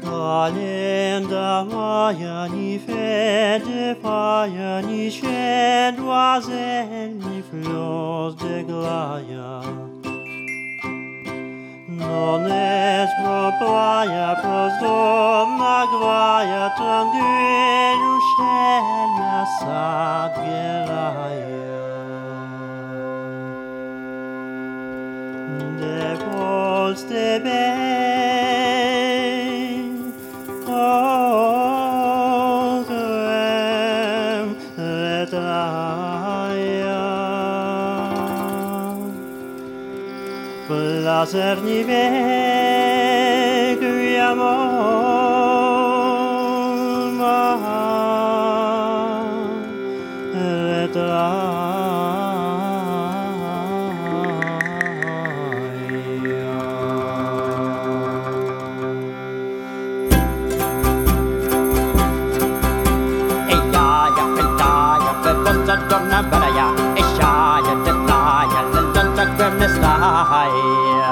Calenda moja ni fede faja ni chen demoiselle ni flors de glaia. Non es proplaya pros donna gvaia tranguelu scena sageraia. De vols de ben odrem retraia. Placer ni vegliamo ma Donna Baraya, Eshaya, Delaya, Lanta Granestaya.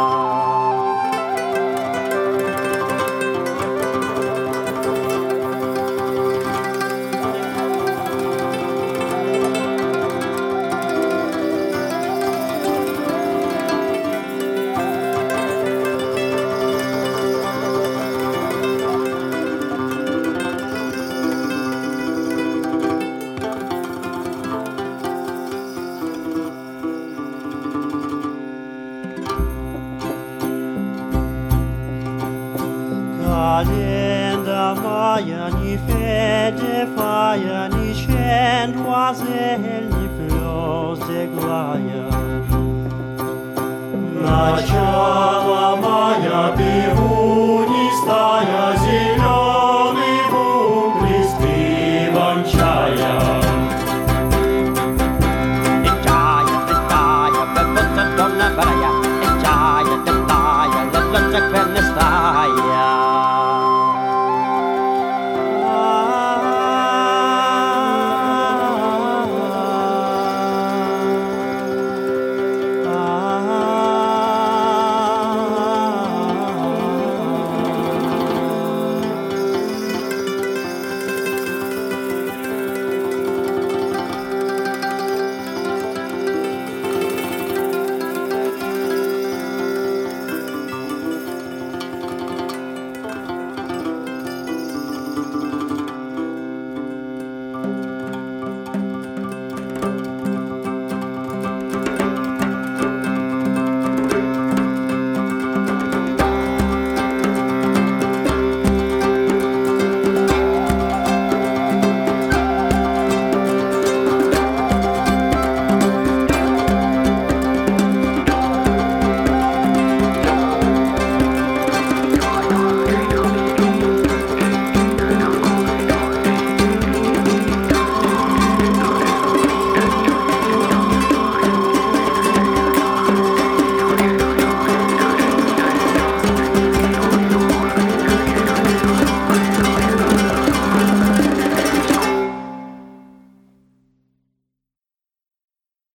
Calenda moja ni fede faja ni chen demoiselle ni flors de glaia. Начало моя бегуни стая зеленый бум листвивом чая. Eshaya, Delaya, Donna Baraya, Eshaya, Delaya, Lanta Granestaya.